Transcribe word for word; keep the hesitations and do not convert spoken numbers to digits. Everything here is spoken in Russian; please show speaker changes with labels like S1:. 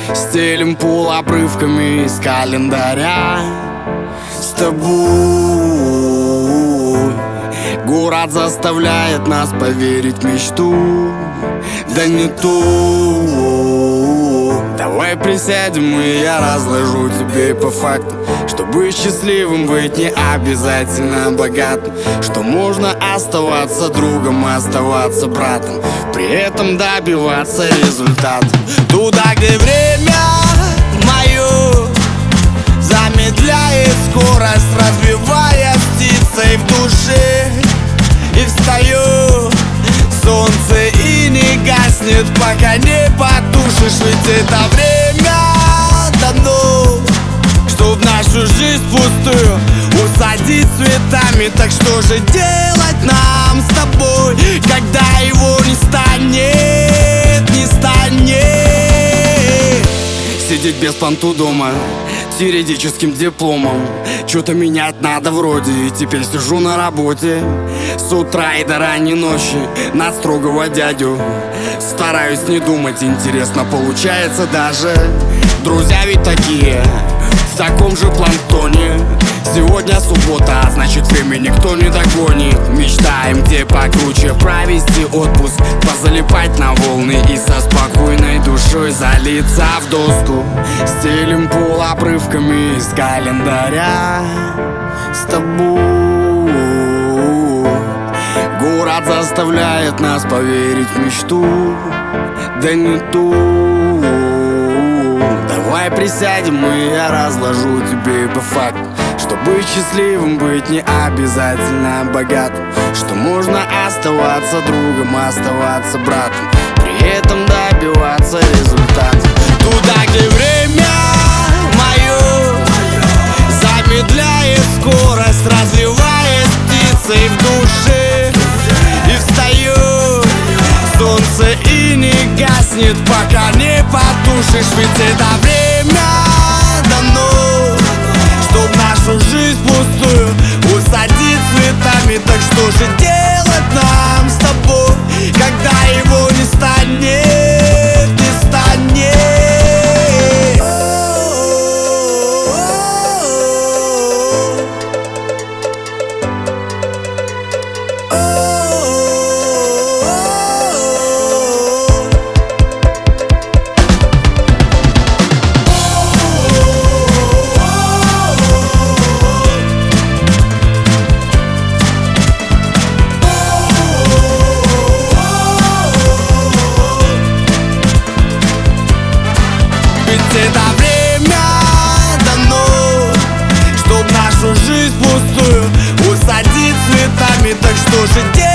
S1: Стелим пол обрывками из календаря. С тобой город заставляет нас поверить в мечту. Да не ту. Давай присядем, и я разложу тебе по факту, чтобы счастливым быть не обязательно богатым, что можно оставаться другом, оставаться братом, при этом добиваться результата. Туда, где время мое замедляет скорость, разбивая птицей в душе. И встаю, солнце и не гаснет, пока не потушишь. Ведь это время дано, чтоб нашу жизнь пустую усадить цветами. Так что же делать нам с тобой, когда его не станет, не станет? Сидеть без понту дома с юридическим дипломом. Что-то менять надо вроде, и теперь сижу на работе с утра и до ранней ночи на строгого дядю. Стараюсь не думать, интересно получается даже. Друзья ведь такие, в таком же планктоне. Сегодня суббота, а значит время никто не догонит. Мечтаем где покруче провести отпуск, позалипать на волны и со спокойной душой залиться в доску. Стелим пол обрывками из календаря. С тобой город заставляет нас поверить в мечту. Да не ту. Давай присядем, и я разложу тебе по факту, чтобы счастливым быть не обязательно богатым, что можно оставаться другом, оставаться братом, при этом добиваться результата. Туда, где время мое замедляет скорость, развиваясь птицей в душе. И встаю, солнце и не гаснет, пока не потушишь. Ведь это время дано, чтоб нашу жизнь пустую усадить цветами. Так что же делать нам с тобой, когда его не станет, не станет? Это время дано, чтоб нашу жизнь пустую усадить цветами. Так что же делать?